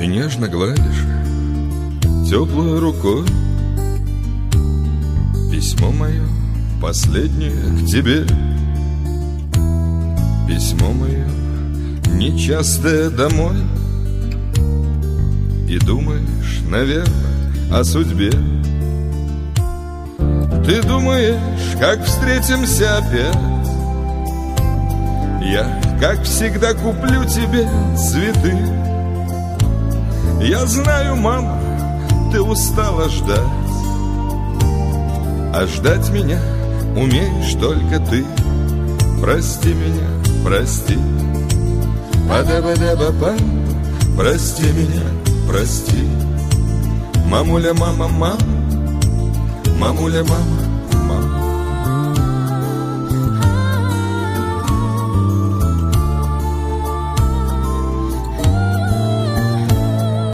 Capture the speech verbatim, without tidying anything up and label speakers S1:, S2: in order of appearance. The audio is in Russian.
S1: И нежно гладишь теплой рукой письмо мое последнее к тебе. Письмо мое нечастое домой. И думаешь, наверное, о судьбе. Ты думаешь, как встретимся опять. Я, как всегда, куплю тебе цветы. Я знаю, мама, ты устала ждать, а ждать меня умеешь только ты. Прости меня, прости. Па-да-ба-да-ба-па. Прости меня, прости. Мамуля, мама, мама. Мамуля, мама, мама.